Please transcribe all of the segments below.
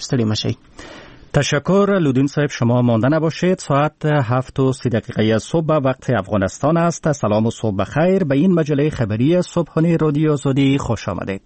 ستړي مشئ. تشکر لودین صاحب. شما مانده نباشید. ساعت 7:30 صبح وقت افغانستان است. سلام و صبح بخیر. به این مجله خبری صبحانه رادیو آزادی خوش آمدید.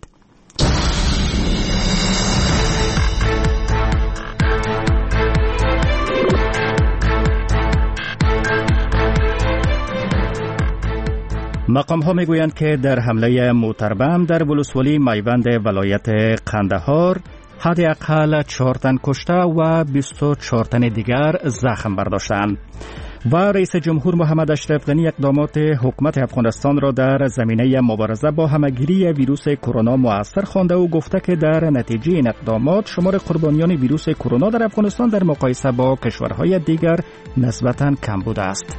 مقام ها میگویند که در حمله موتربم در ولسوالی میوند ولایت قندهار حداقل 4 تن کشته و 24 تن دیگر زخم برداشتند. و رئیس جمهور محمد اشرف غنی اقدامات حکومت افغانستان را در زمینه مبارزه با همه‌گیری ویروس کرونا مؤثر خوانده و گفته که در نتیجه این اقدامات شمار قربانیان ویروس کرونا در افغانستان در مقایسه با کشورهای دیگر نسبتاً کم بوده است.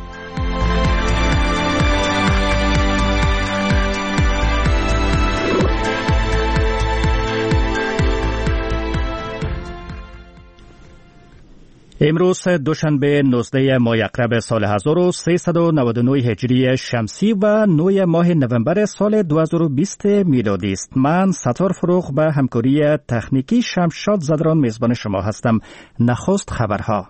امروز دوشنبه 19 ماه اکتبر سال 1399 هجری شمسی و 9 ماه نوامبر سال 2020 میلادی است. من ستار فروغ به همکاری تکنیکی شمشاد زدران میزبان شما هستم. نخست خبرها.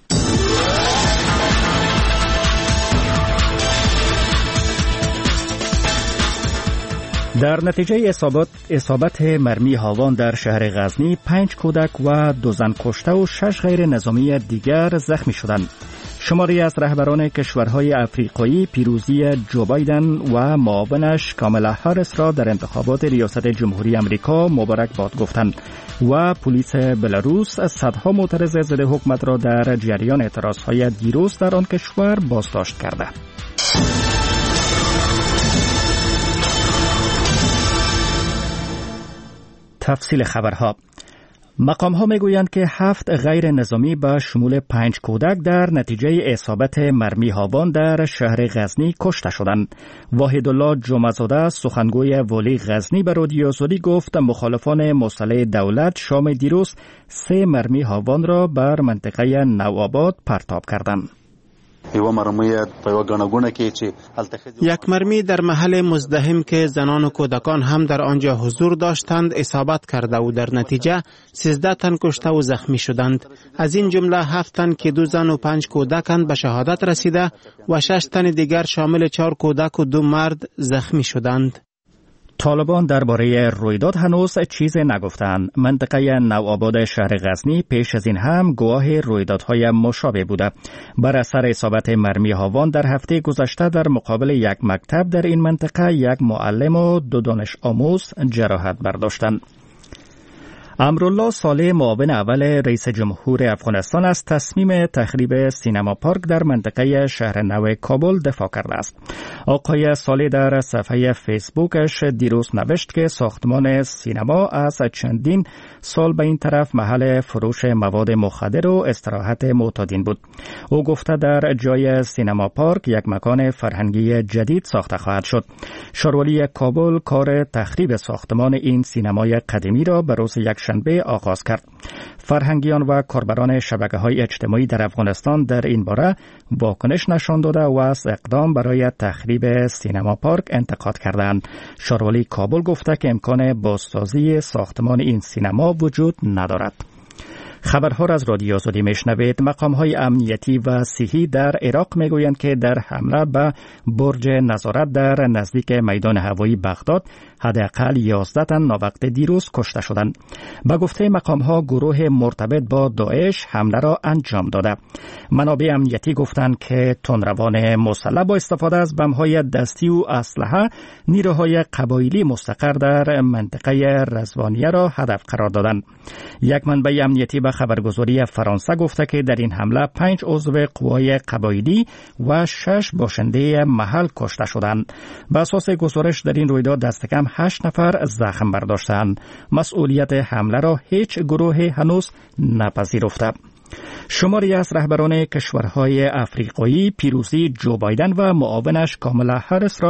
در نتیجه اصابت مرمی هاوان در شهر غزنی 5 کودک و 2 زن کشته و 6 غیر نظامی دیگر زخمی شدند. شماری از رهبران کشورهای افریقایی پیروزی جو بایدن و معاونش کامالا هاریس را در انتخابات ریاست جمهوری امریکا مبارک باد گفتند و پلیس بلاروس صدها معترض ضد حکومت را در جریان اعتراضهای دیروز در آن کشور بازداشت کرده. تفصیل خبرها. مقام ها میگویند که 7 غیر نظامی به شمول 5 کودک در نتیجه اصابت مرمی هاوان در شهر غزنی کشته شدند. واحدالله جمعه‌زاده سخنگوی والی غزنی به رادیو آزادی گفت مخالفان مسلح دولت شام دیروز 3 مرمی هاوان را بر منطقه نوآباد پرتاب کردند. یک مرمی در محل مزدحم که زنان و کودکان هم در آنجا حضور داشتند اصابت کرده و در نتیجه 13 تن کشته و زخمی شدند. از این جمله 7 تن که 2 زن و 5 کودکان به شهادت رسیده و 6 تن دیگر شامل 4 کودک و 2 مرد زخمی شدند. طالبان درباره رویداد هنوز چیزی نگفتند. منطقه نوآباد شهر غزنی پیش از این هم گواه رویدادهای مشابه بوده. بر اثر اصابت مرمی هاوان در هفته گذشته در مقابل یک مکتب در این منطقه 1 معلم و 2 دانش آموز جراحت برداشتند. امرالله صالح معاون اول رئیس جمهور افغانستان از تصمیم تخریب سینما پارک در منطقه شهر نو کابل دفاع کرده است. آقای صالح در صفحه فیسبوکش دیروز نوشت که ساختمان سینما از چندین سال به این طرف محل فروش مواد مخدر و استراحت معتادین بود. او گفته در جای سینما پارک یک مکان فرهنگی جدید ساخته خواهد شد. شاروالی کابل کار تخریب ساختمان این سینمای قدیمی را به روز یکشنبه آغاز کرد. فرهنگیان و کاربران شبکه‌های اجتماعی در افغانستان در این باره واکنش نشان داده و از اقدام برای تخریب سینما پارک انتقاد کردند. شاروالی کابل گفته که امکان بازسازی ساختمان این سینما وجود ندارد. خبرها را از رادیو آزادی میشنوید. مقام‌های امنیتی و صحی در عراق میگویند که در حمله به برج نظارت در نزدیک میدان هوایی بغداد حداقل 11 تن ناوقت دیروز کشته شدند. به گفته مقام‌ها گروه مرتبط با داعش حمله را انجام داده. منابع امنیتی گفتند که تندروان مسلح با استفاده از بم‌های دستی و اسلحه نیروهای قبایلی مستقر در منطقه رضوانیه را هدف قرار دادند. یک منبع امنیتی به خبرگزاری فرانسه گفته که در این حمله 5 عضو قوای قبایلی و 6 باشنده محل کشته شدند. به اساس گزارش در این رویداد دست کم 8 نفر زخم برداشتند. مسئولیت حمله را هیچ گروه هنوز نپذیرفته. شماری از رهبران کشورهای افریقایی پیروزی جو بایدن و معاونش کامالا هاریس را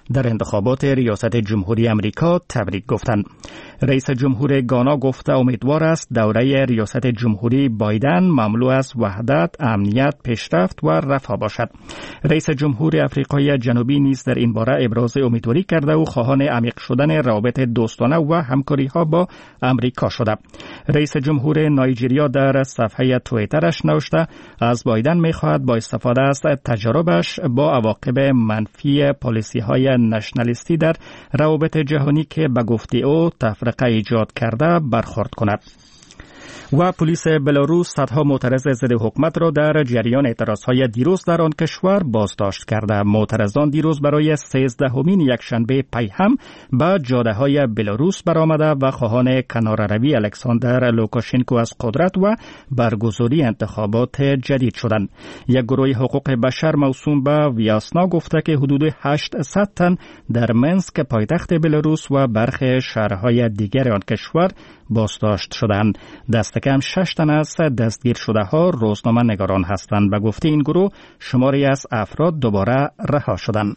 در انتخابات ریاست جمهوری امریکا تبریک گفتند. رئیس جمهور گانا گفته امیدوار است دوره ریاست جمهوری بایدن مملو از وحدت، امنیت، پیشرفت و رفاه باشد. رئیس جمهور آفریقای جنوبی نیز در این باره ابراز امیدواری کرده و خواهان عمیق شدن روابط دوستانه و همکاری ها با امریکا شده. رئیس جمهور نایجریا در صفحه توییترش نوشته از بایدن می‌خواهد با استفاده از تجربه‌اش با عواقب منفی پالیسی‌های نشنالیستی در روابط جهانی که به گفته او تفرقه ایجاد کرده برخورد کند. و پلیس بلاروس صدها معترض ضد حکومت را در جریان اعتراضهای دیروز در آن کشور بازداشت کرده. معترضان دیروز برای 13مین یکشنبه پی هم به جاده‌های بلاروس برآمده و خواهان کناره‌روی الکساندر لوکاشنکو از قدرت و برگزاری انتخابات جدید شدند. یک گروه حقوق بشر موسوم به ویاسنا گفته که حدود 800 تن در منسک پایتخت بلاروس و برخی شهرهای دیگر آن کشور بازداشت شدند. دست کم 6 تن از دستگیر شده ها روزنامه نگاران هستند. به گفته این گروه شماری از افراد دوباره رها شدند.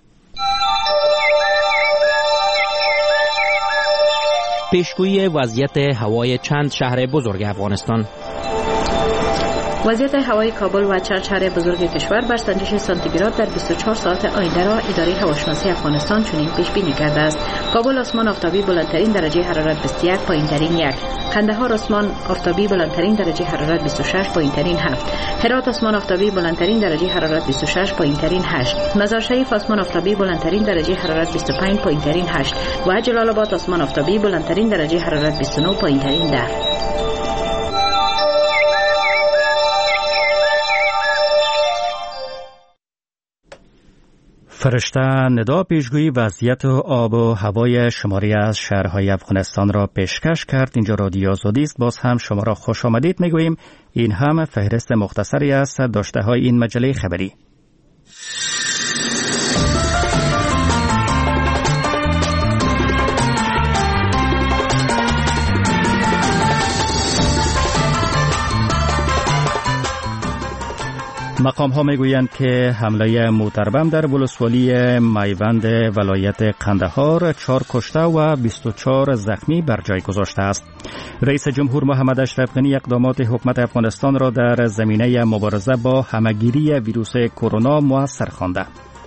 پیشگویی وضعیت هوای چند شهر بزرگ افغانستان. وضعیت هوای کابل و چند شهر بزرگ کشور بر سنجش سانتیگراد در 24 ساعت آینده را اداره هواشناسی افغانستان چنین پیش بینی کرده است. کابل آسمان آفتابی بلندترین درجه حرارت 21، پایینترین 1. قندهار آسمان آفتابی بلندترین درجه حرارت 26، پایینترین 7. هرات آسمان آفتابی بلندترین درجه حرارت 26، پایینترین 8. مزار شریف آسمان آفتابی بلندترین درجه حرارت 25، پایینترین 8 و جلال آباد آسمان آفتابی بلندترین درجه حرارت 29، پایینترین 10. فرشته ندا پیشگویی وضعیت آب و هوای شماری از شهرهای افغانستان را پیشکش کرد. اینجا رادیو آزادی است. باز هم شما را خوش آمدید میگوییم. این هم فهرست مختصری است داشته های این مجله خبری. مقام ها میگویند که حمله موتربم در ولسوالی میوند ولایت قندهار 4 کشته و 24 زخمی بر جای گذاشته است. رئیس جمهور محمد اشرف غنی اقدامات حکومت افغانستان را در زمینه مبارزه با همهگیری ویروس کرونا موثر خوانده.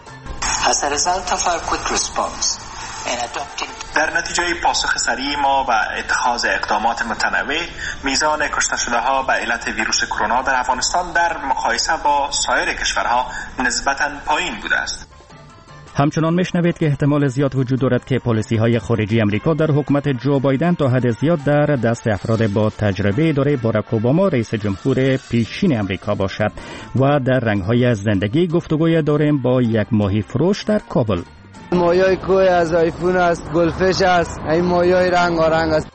در نتیجه پاسخ سریع ما و اتخاذ اقدامات متنوع، میزان کشته شده ها به علت ویروس کرونا در افغانستان در مقایسه با سایر کشورها نسبتاً پایین بوده است. همچنان میشنوید که احتمال زیاد وجود دارد که پالیسی های خارجی امریکا در حکومت جو بایدن تا حد زیاد در دست افراد با تجربه اداره باراک اوباما رئیس جمهور پیشین امریکا باشد. و در رنگ های زندگی گفتگوی داریم با یک ماهی فروش در کابل. ماهیای کوه از آیفون است، گلفش است، این ماهیای رنگارنگ است.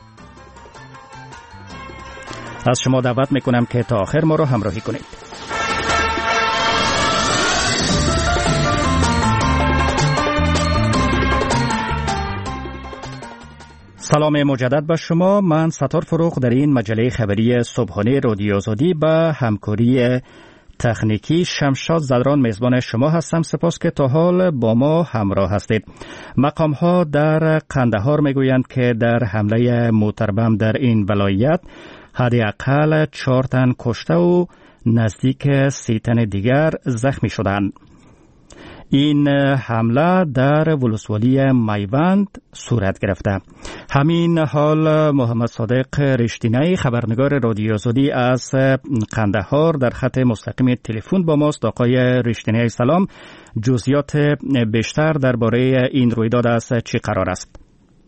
از شما دعوت میکنم که تا آخر ما را همراهی کنید. سلام مجدد به شما. من ستار فروغ در این مجله خبری صبحانه رادیو آزادی به همکاری تکنیکی شمشاد زدران میزبان شما هستم. سپاس که تا حال با ما همراه هستید. مقام ها در قندهار میگویند که در حمله موتربم در این ولایت حداقل 4 تن کشته و نزدیک 30 تن دیگر زخمی شدند. این حمله در ولسوالی میوند صورت گرفته. همین حال محمد صادق رشتینی خبرنگار رادیو آزادی از قندهار در خط مستقیم تلفن با ماست. آقای رشتینی سلام، جزئیات بیشتر درباره این رویداد از چی قرار است؟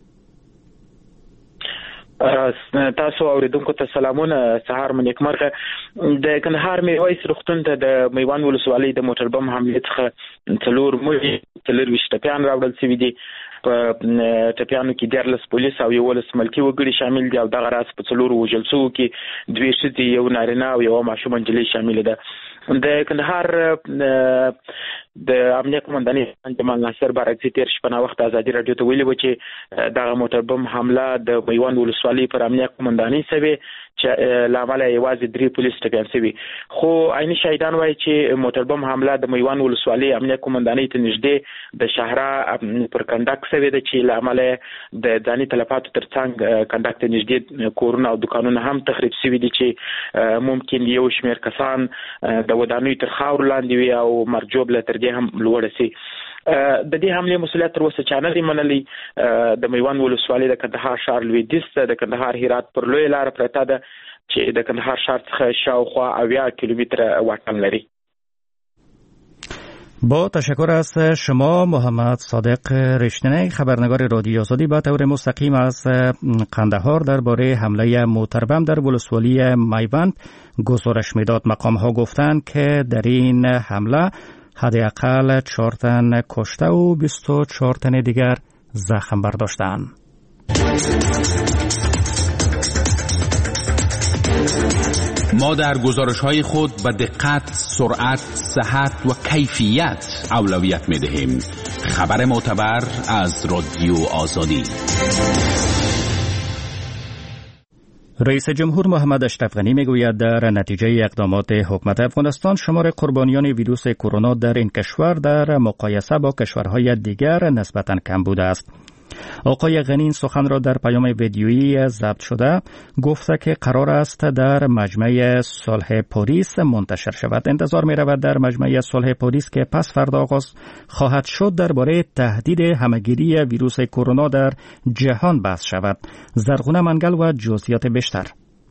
تاسو اوریدونکو ته سلامونه. سهار مو نیکمرغه. د کندهار میوایس روغتون ته د میوان ولسوالۍ د موټر بم حملې څخه 4 مړي 24 ټپیان راوړل شوي دي. په ټپیانو کې 14 پولیس او 11 ملکي وګړي شامل دي او دغه راز په 4 وژل شوو کې 2 ښځې، یو نارینه او یو ماشومه نجلۍ شامل ده. د کندهار د امنیت قومندانۍ جمال ناصر بارکزي تیر شپه وخت ازادي رادیو ته ویلي و چې دغه موټر بم حمله د میوان ولسوالۍ پر امنیت قومندانۍ سوي لامل یوازې 3 پولیس ټپیان شوي خو عیني شهیدان وایي چې موټر بم حمله د میوان ولسوالۍ امنیه قومندانۍ ته نږدې د شهرا پر کنډک شوې ده چې لامل د ځاني تلفاتو ترڅنګ کنډک ته نږدې کورونه او دکانونه هم تخریب شوي دي چې ممکن یو شمېر کسان د ودانیو تر خاورو لاندې وي او مرجوب له تر دې هم لوړ شي. د دې حمله مسؤلیت تر اوسه چا نه دی منلی. د میوان ولسوالۍ د کندهار ښار لویدیځ ته د کندهار هرات پر لوی لار پرته ده چې د کندهار ښار څخه شاوخوا 80 کیلومتر واټن لري. با تشکر از شما محمد صادق رشتنی، خبرنگار رادیو آزادی، با طور مستقیم از قندهار درباره حمله موتربم در ولسوالی میوند گزارش میداد. مقام ها گفتند که در این حمله حداقل 4 تن کشته و 24 تن دیگر زخم برداشتند. ما در گزارش‌های خود به دقت، سرعت، صحت و کیفیت اولویت می‌دهیم. خبر معتبر از رادیو آزادی. رئیس جمهور محمد اشرف غنی میگوید در نتیجه اقدامات حکومت افغانستان شمار قربانیان ویروس کرونا در این کشور در مقایسه با کشورهای دیگر نسبتاً کم بوده است. آقای غنی این سخن را در پیام ویدیویی ضبط شده گفته که قرار است در مجمع صلح پاریس منتشر شود. انتظار می رود در مجمع صلح پاریس که پس فردا آغاز خواهد شد درباره تهدید همهگیری ویروس کرونا در جهان بحث شود. زرغونه منگل و جزئیات بیشتر.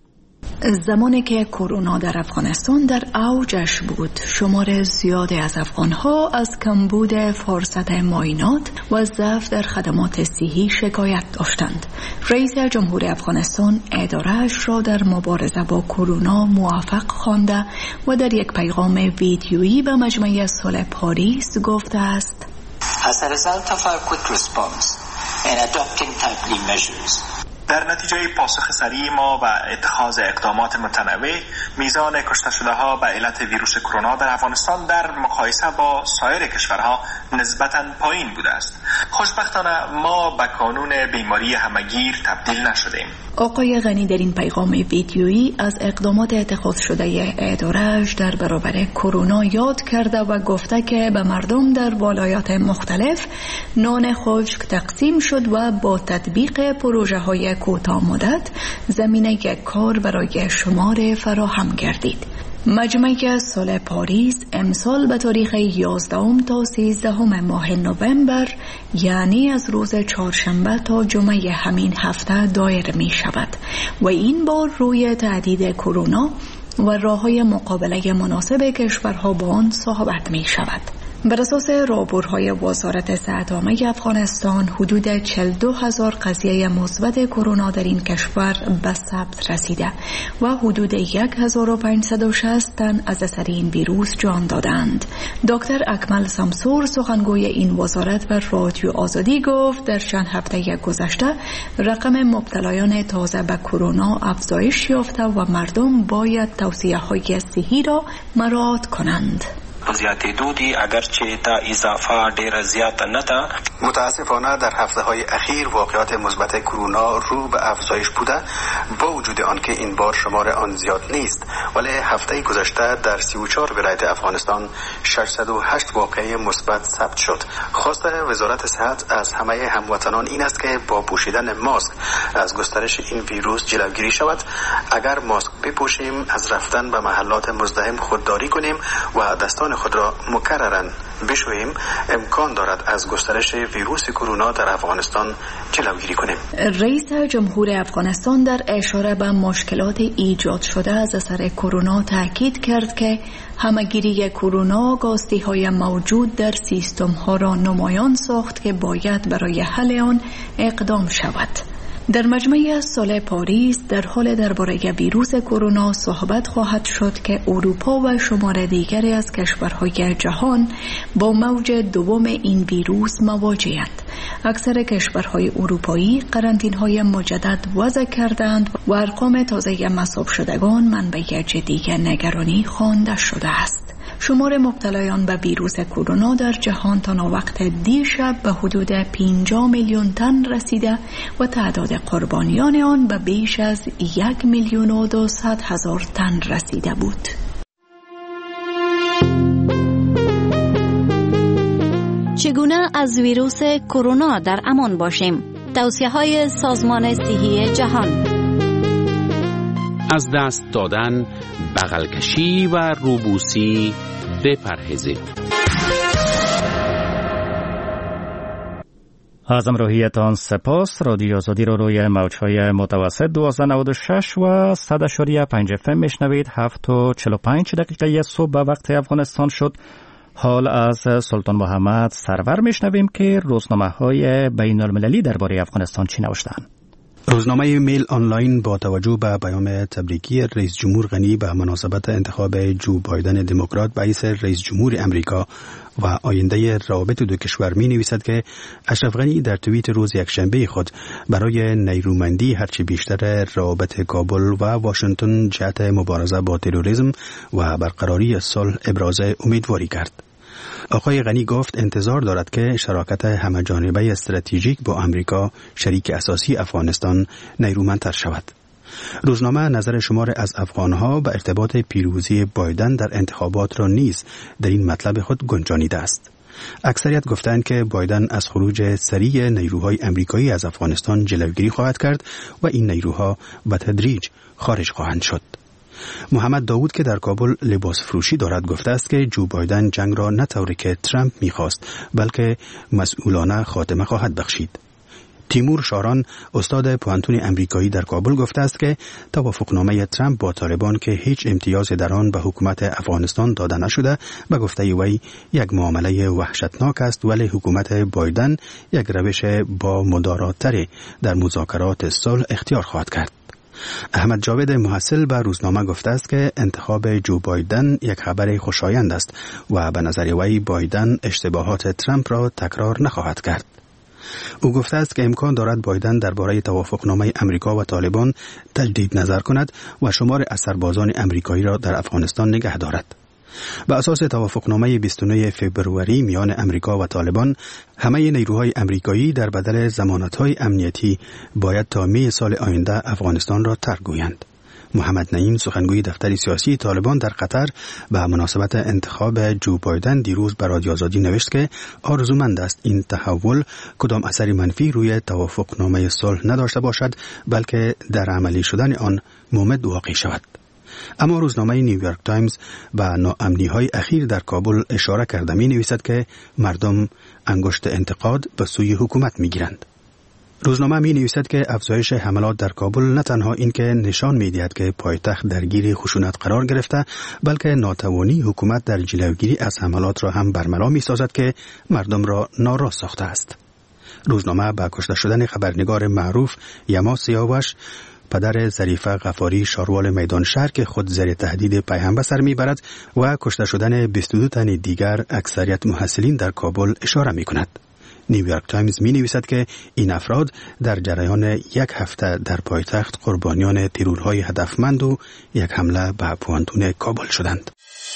زمانی که کرونا در افغانستان در اوجش بود، شمار زیادی از افغانها از کمبود فرصت معاینات و ضعف در خدمات صحی شکایت داشتند. رئیس جمهور افغانستان اداره‌اش را در مبارزه با کرونا موفق خوانده و در یک پیغام ویدیویی به مجمع صلح پاریس گفته است: As a result of our quick response and adopting timely measures, در نتیجه پاسخ سریع ما و اتخاذ اقدامات متنوع، میزان کشته شده ها به علت ویروس کرونا در افغانستان در مقایسه با سایر کشورها نسبتاً پایین بوده است. خوشبختانه ما به قانون بیماری همگیر تبدیل نشدیم. آقای غنی در این پیغام ویدیویی از اقدامات اتخاذ شده اداره‌اش در برابر کرونا یاد کرده و گفته که به مردم در ولایات مختلف نان خشک تقسیم شد و با تطبیق پروژه‌های کوتاه مدت زمینه کار برای شمار فراهم گردید. مجمع صلح پاریس امسال به تاریخ 11 تا 13 ماه نوامبر، یعنی از روز چهارشنبه تا جمعه همین هفته دایر می شود و این بار روی تهدید کرونا و راه‌های مقابله مناسب کشورها با آن صحبت می شود. بر اساس راپورهای وزارت صحت عامه افغانستان، حدود 42,000 قضیه مثبت کرونا در این کشور به ثبت رسیده و حدود 1560 تن از اثر این ویروس جان دادند. دکتر اکمل سمسور، سخنگوی این وزارت، بر رادیو آزادی گفت در چند هفته گذشته رقم مبتلایان تازه به کرونا افزایش یافته و مردم باید توصیه‌های صحی را مراعات کنند. زیاتېدو دي اگرچه دا اضافه ډیره زیاته نه ده. متاسفانه در هفته‌های اخیر واقعات مثبت کرونا رو به افزایش بوده، با وجود آنکه این بار شمار آن زیاد نیست، ولی هفته گذشته در 34 ولایت افغانستان 608 واقعه مثبت ثبت شد. خواست وزارت صحت از همه هموطنان این است که با پوشیدن ماسک از گسترش این ویروس جلوگیری شود. اگر ماسک بپوشیم، از رفتن به محلات مزدحم خودداری کنیم و دستان خود را مکرراً بشوییم، امکان دارد از گسترش ویروس کرونا در افغانستان جلوگیری کنیم. رئیس جمهور افغانستان در اشاره به مشکلات ایجاد شده از اثر کرونا تاکید کرد که همه‌گیری کرونا کاستی‌های موجود در سیستم‌ها را نمایان ساخت که باید برای حل آن اقدام شود. در مجمع صلح پاریس در حال درباره ویروس کرونا صحبت خواهد شد که اروپا و شمار دیگری از کشورهای جهان با موج دوم این ویروس مواجه‌اند. اکثر کشورهای اروپایی قرنطینه‌های مجدد وضع کردند و ارقام تازه مصاب شدگان منبع جدی نگرانی خوانده شده است. شمار مبتلایان به ویروس کرونا در جهان تا وقت دیشب به حدود 50 میلیون تن رسیده و تعداد قربانیان آن به بیش از 1,200,000 تن رسیده بود. چگونه از ویروس کرونا در امان باشیم؟ توصیه‌های سازمان صحی جهان. از دست دادن، بغل کشی و روبوسی بپرهیزید. از همراهیتان سپاس. رادیو آزادی رو روی موج‌های متوسط 1296 و 100.5 FM میشنوید. 7:45 دقیقه صبح به وقت افغانستان شد. حال از سلطان محمد سرور میشنویم که روزنامه‌های بین‌المللی درباره افغانستان چی نوشتند. روزنامه میل آنلاین با توجه به پیام تبریکی رئیس جمهور غنی به مناسبت انتخاب جو بایدن دموکرات به حیث رئیس جمهور امریکا و آینده روابط دو کشور می نویسد که اشرف غنی در توییت روز یکشنبه خود برای نیرومندی هرچه بیشتر روابط کابل و واشنگتن جهت مبارزه با تروریسم و برقراری صلح ابراز امیدواری کرد. آقای غنی گفت انتظار دارد که شراکت همه‌جانبه استراتژیک با امریکا شریک اساسی افغانستان نیرومندتر شود. روزنامه نظر شمار از افغانها به ارتباط پیروزی بایدن در انتخابات را نیز در این مطلب خود گنجانیده است. اکثریت گفتند که بایدن از خروج سریع نیروهای امریکایی از افغانستان جلوگیری خواهد کرد و این نیروها به تدریج خارج خواهند شد. محمد داوود که در کابل لباس فروشی دارد گفته است که جو بایدن جنگ را نه طوری که ترامپ می‌خواست بلکه مسئولانه خاتمه خواهد بخشید. تیمور شاران استاد پوهنتون امریکایی در کابل گفته است که توافقنامه ترامپ با طالبان که هیچ امتیازی در آن به حکومت افغانستان داده نشده به گفته وی یک معامله وحشتناک است، ولی حکومت بایدن یک روش با مدارات‌تر در مذاکرات صلح اختیار خواهد کرد. احمد جاوید محصل به روزنامه گفته است که انتخاب جو بایدن یک خبر خوشایند است و به نظر وی بایدن اشتباهات ترامپ را تکرار نخواهد کرد. او گفته است که امکان دارد بایدن درباره توافقنامه امریکا و طالبان تجدید نظر کند و شمار از سربازان امریکایی را در افغانستان نگه دارد. به اساس توافقنامه 29 فوریه میان امریکا و طالبان، همه نیروهای امریکایی در بدل ضمانت‌های امنیتی باید تا می سال آینده افغانستان را ترک گویند. محمد نعیم سخنگوی دفتر سیاسی طالبان در قطر به مناسبت انتخاب جو بایدن دیروز به رادیو آزادی نوشت که آرزومند است این تحول کدام اثری منفی روی توافقنامه صلح نداشته باشد بلکه در عملی شدن آن مومد واقع شود. اما روزنامه نیویورک تایمز به ناامنی‌های اخیر در کابل اشاره کرده می نویسد که مردم انگشت انتقاد به سوی حکومت می گیرند. روزنامه می نویسد که افزایش حملات در کابل نه تنها این که نشان می دهد که پایتخت درگیر خشونت قرار گرفته بلکه ناتوانی حکومت در جلوگیری از حملات را هم برملا می سازد که مردم را ناراض ساخته است. روزنامه با کشته شدن خبرنگار معروف یما سیاوش پدر ظریفه غفاری شاروال میدان شهر که خود زیر تهدید پیهم به سر میبرد و کشته شدن 22 تن دیگر اکثریت محصلین در کابل اشاره می کند. نیویورک تایمز می نویسد که این افراد در جریان یک هفته در پایتخت قربانیان ترورهای هدفمند و یک حمله به پوهنتون کابل شدند.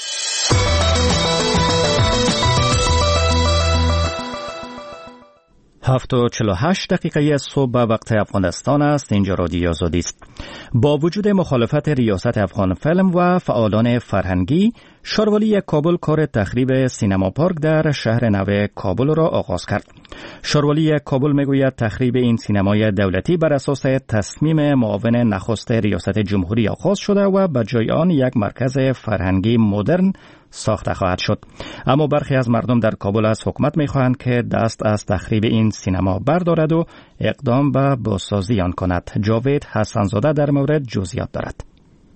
7:48 دقیقه صبح به وقت افغانستان است. اینجا رادیو آزادی است. با وجود مخالفت ریاست افغان فیلم و فعالان فرهنگی، شاروالی کابل کار تخریب سینما پارک در شهر نو کابل را آغاز کرد. شاروالی کابل میگوید تخریب این سینمای دولتی بر اساس تصمیم معاون نخست ریاست جمهوری آغاز شده و به جای آن یک مرکز فرهنگی مدرن ساخته خواهد شد. اما برخی از مردم در کابل از حکومت می‌خواهند که دست از تخریب این سینما بردارد و اقدام به بازسازی آن کند. جاوید حسن‌زاده در مورد جزئیات دارد.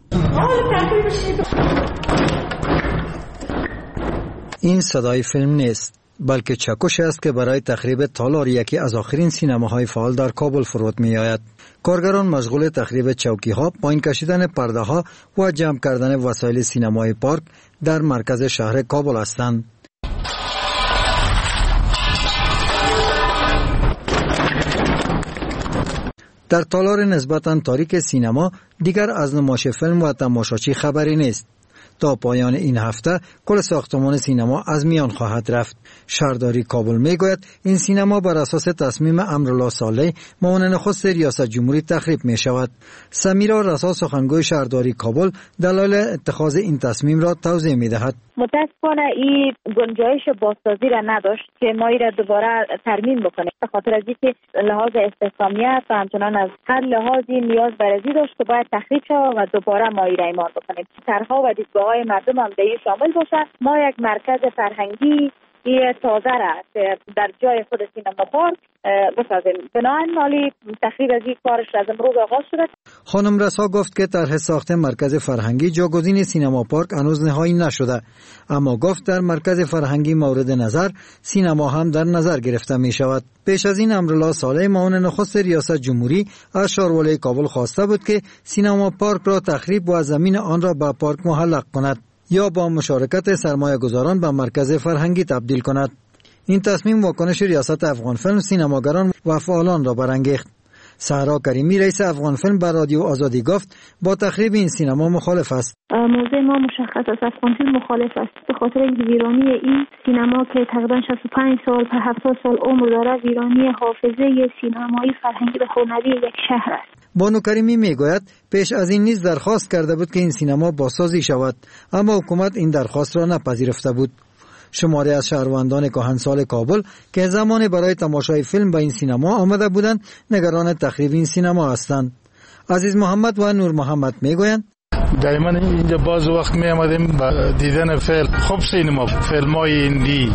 این صدای فیلم نیست، بلکه چکش است که برای تخریب تالار یکی از آخرین سینماهای فعال در کابل فرود می آید. کارگران مشغول تخریب چوکی‌ها، پایین کشیدن پرده‌ها و جمع کردن وسایل سینمای پارک در مرکز شهر کابل هستند. در تالار نسبتاً تاریک سینما دیگر از نمایش فیلم و تماشاچی خبری نیست. تا پایان این هفته کل ساختمان سینما از میان خواهد رفت. شهرداری کابل میگوید این سینما بر اساس تصمیم امرالله صالح معاون نخست ریاست جمهوری تخریب می شود. سمیرا رسا سخنگوی شهرداری کابل دلایل اتخاذ این تصمیم را توضیح می دهد. متاسفانه این گنجایش بازسازی را نداشت که ما این را دوباره ترمیم بکنیم، به خاطر از اینکه لحاظ استحکامیت و همچنان از هر لحاظی نیاز بر ازی داشت که باید تخریب شود و دوباره ما این را ایمان بکنیم. طرح‌ها و دیدگاه‌های مردم هم به این شامل باشد. ما یک مرکز فرهنگی تازه را در جای خود سینما پارک بسازیم. بنابراین مالی تخریب از این کارش از امروز آغاز شده. خانم رسا گفت که طرح ساخت مرکز فرهنگی جاگزین سینما پارک هنوز نهایی نشده، اما گفت در مرکز فرهنگی مورد نظر سینما هم در نظر گرفته می شود. پیش از این امرالله صالح معاون نخست ریاست جمهوری از شارولای کابل خواسته بود که سینما پارک را تخریب و زمین آن را به پارک معلق کند یا با مشارکت سرمایه گذاران به مرکز فرهنگی تبدیل کند. این تصمیم واکنش ریاست افغان فیلم، سینماگران و فعالان را برانگیخت. سهرا کریمی رئیس افغان فیلم بر رادیو آزادی گفت با تخریب این سینما مخالف است. موضع ما مشخص است، افغان فیلم مخالف است، به خاطر اینکه ویرانی این سینما که تقریبا 65 سال تا 70 سال عمر دارد ویرانی حافظه سینمایی فرهنگی و هنری یک شهر است. بانو کریمی میگوید پیش از این نیز درخواست کرده بود که این سینما بازسازی شود، اما حکومت این درخواست را نپذیرفته بود. شماری از شهروندان کهنسال کابل که زمان برای تماشای فیلم به این سینما آمده بودند نگران تخریب این سینما هستند. عزیز محمد و نور محمد میگویند دائما اینجا باز وقت می آمدیم با دیدن فیلم، خوب سینما، فیلمای هندی،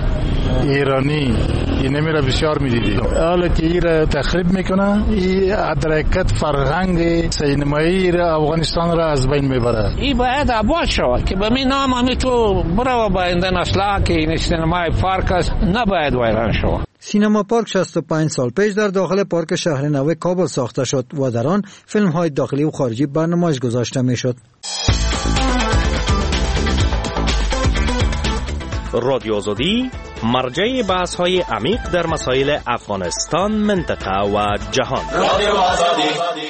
ایرانی، این میره بسیار می دیدیم. حالا که این را تخریب میکنه، این حرکت فرهنگ سینمایی را افغانستان را از بین میبره. این باید آباد شود که به می نام همی تو برو با این نسلا که این سینمای پارک است نباید ویران شود. سینما پارک 65 سال پیش در داخل پارک شهر نو کابل ساخته شد و در آن فیلم های داخلی و خارجی به نمایش گذاشته می شد. رادیو آزادی مرجع بحث های عمیق در مسائل افغانستان، منطقه و جهان. رادیو آزادی.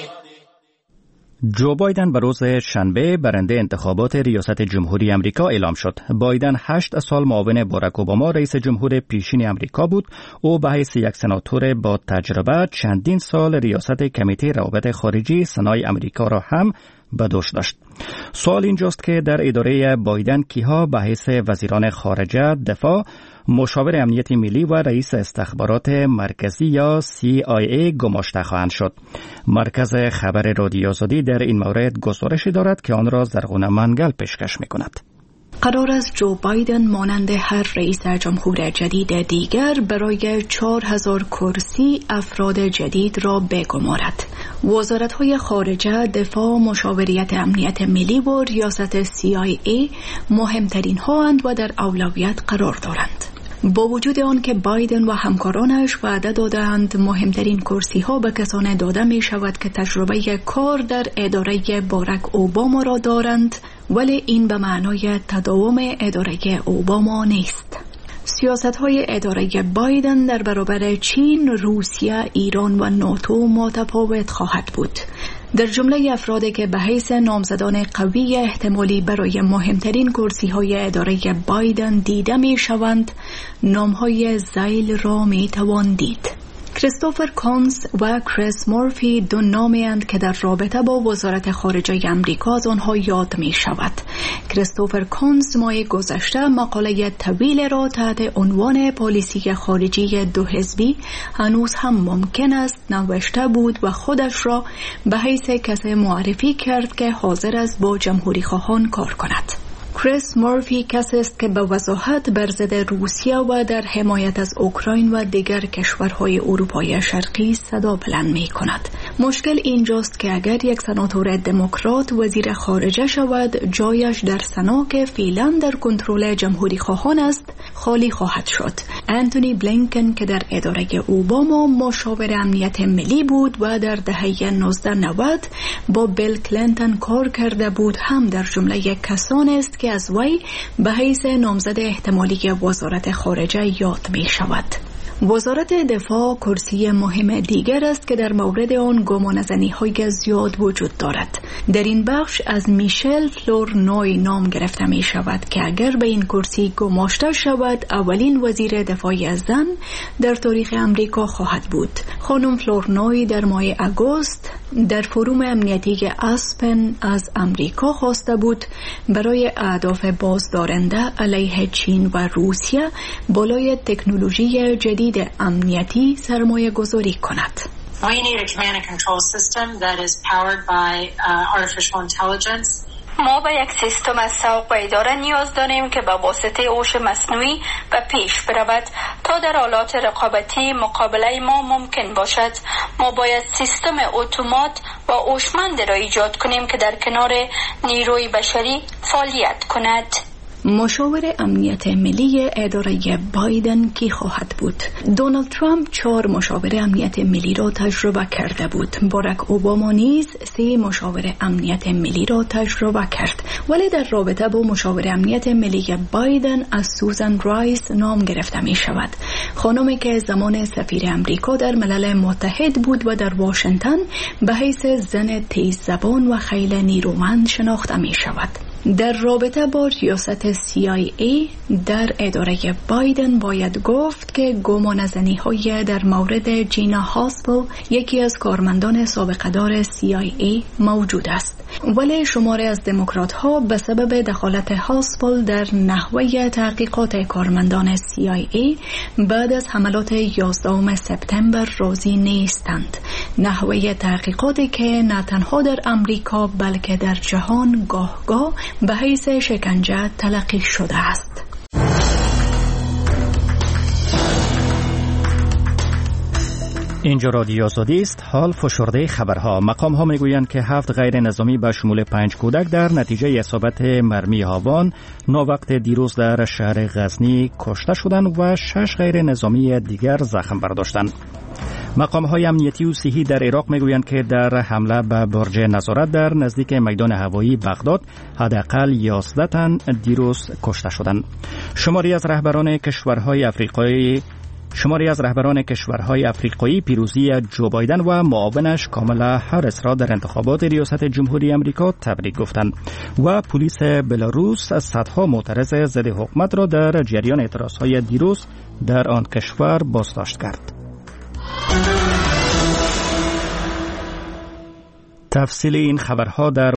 جو بایدن به روز شنبه برنده انتخابات ریاست جمهوری امریکا اعلام شد. بایدن 8 سال معاون باراک اوباما رئیس جمهور پیشین امریکا بود. او به حیث یک سناتور با تجربه چندین سال ریاست کمیته روابط خارجی سنای امریکا را هم به دوش داشت. سوال اینجاست که در اداره بایدن کیها به حیث وزیران خارجه، دفاع، مشاور امنیت ملی و رئیس استخبارات مرکزی یا CIA گماشته خواهند شد. مرکز خبر رادیو آزادی در این مورد گزارشی دارد که آن را زرغونه منگل پیشکش می‌کند. قرار است جو بایدن مانند هر رئیس جمهور جدید دیگر برای 4000 کرسی افراد جدید را بگمارد. وزارت‌های خارجه، دفاع، مشاوریت امنیت ملی و ریاست CIA مهمترین هاند و در اولویت قرار دارند. با وجود آن که بایدن و همکارانش وعده دادند مهمترین کرسی ها به کسان داده می شود که تجربه کار در اداره باراک اوباما را دارند، ولی این به معنای تداوم اداره اوباما نیست. سیاست‌های اداره بایدن در برابر چین، روسیه، ایران و ناتو متفاوت خواهد بود. در جمله افرادی که به حیث نامزدان قوی احتمالی برای مهمترین کرسی‌های اداره بایدن دیده می‌شوند، نام‌های ذیل را می‌توان دید. کریستوفر کونز و کریس مورفی دو نامی اند که در رابطه با وزارت خارجه امریکا از آنها یاد می شود. کریستوفر کونز ماه گذشته مقاله طویل را تحت عنوان پالیسی خارجی دو حزبی هنوز هم ممکن است نوشته بود و خودش را به حیث کسی معرفی کرد که حاضر است با جمهوری خواهان کار کند. کریس مورفی کسی است که به وضاحت بر ضد روسیه و در حمایت از اوکراین و دیگر کشورهای اروپای شرقی صدا بلند می کند. مشکل اینجاست که اگر یک سناتور دموکرات وزیر خارجه شود، جایش در سنا که فعلا در کنترل جمهوری خواهان است خالی خواهد شد. انتونی بلینکن که در اداره اوباما مشاور امنیت ملی بود و در دهه 1990 با بیل کلینتون کار کرده بود، هم در جمله کسانی است که از وی به حیث نامزد احتمالی وزارت خارجه یاد می شود. وزارت دفاع کرسی مهم دیگر است که در مورد آن گمانه‌زنی‌های زیاد وجود دارد. در این بخش از میشل فلورنوی نام گرفته می شود که اگر به این کرسی گماشته شود اولین وزیر دفاعی زن در تاریخ امریکا خواهد بود. خانم فلورنوی در ماه اگست در فروم امنیتی اسپن از امریکا خواسته بود برای اهداف بازدارنده علیه چین و روسیه بالای تکنولوژی جدید امنیتی سرمایه گذاری کند. We need a command and control system that is powered by artificial intelligence. ما به یک سیستم از سوق و اداره نیاز داریم که به واسطه هوش مصنوعی و پیش برود تا در حالات رقابتی مقابله ما ممکن باشد. ما باید سیستم اتومات و هوشمند را ایجاد کنیم که در کنار نیروی بشری فعالیت کند. مشاور امنیت ملی اداره بایدن کی خواهد بود؟ دونالد ترامپ 4 مشاور امنیت ملی را تجربه کرده بود. باراک اوباما نیز 3 مشاور امنیت ملی را تجربه کرد. ولی در رابطه با مشاور امنیت ملی بایدن از سوزان رایس نام گرفته می شود. خانمی که زمان سفیر امریکا در ملل متحد بود و در واشنگتن به حیث زن تیز زبان و خیلی نیرومند شناخته می شود. در رابطه با ریاست CIA در اداره بایدن باید گفت که گمانه‌زنی‌های در مورد جینا هاسپل یکی از کارمندان سابقه‌دار CIA موجود است. ولی شماری از دموکرات‌ها به سبب دخالت هاسپل در نحوه تحقیقات کارمندان CIA بعد از حملات 11 سپتامبر راضی نیستند. نحوه تحقیقاتی که نه تنها در امریکا بلکه در جهان گاه به حیث شکنجه تلقی شده است. اینجا رادیو آزادی است. حال فشرده خبرها. مقام ها میگویند که 7 غیر نظامی به شمول 5 کودک در نتیجه اصابت مرمی هاوان ناوقت دیروز در شهر غزنی کشته شدند و 6 غیر نظامی دیگر زخم برداشتند. مقام های امنیتی و صحی در عراق میگویند که در حمله به برج نظارت در نزدیک میدان هوایی بغداد حداقل 11 تن دیروز کشته شدند. شماری از رهبران کشورهای افریقایی پیروزی جو بایدن و معاونش کامالا هریس را در انتخابات ریاست جمهوری امریکا تبریک گفتند و پلیس بلاروس صدها معترض ضد حکومت را در جریان اعتراضهای دیروز در آن کشور بازداشت کرد. تفصیل این خبرها در